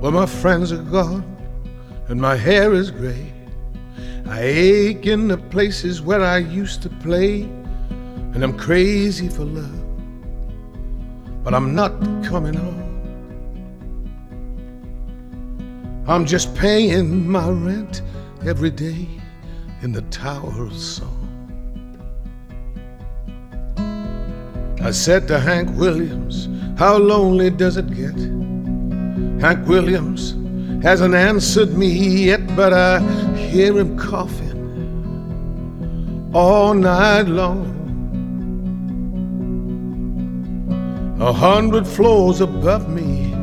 Well, my friends are gone and my hair is gray. I ache in the places where I used to play, and I'm crazy for love, but I'm not coming home. I'm just paying my rent every day in the Tower of Song. I said to Hank Williams, how lonely does it get? Hank Williams hasn't answered me yet, but I hear him coughing all night long. 100 floors above me,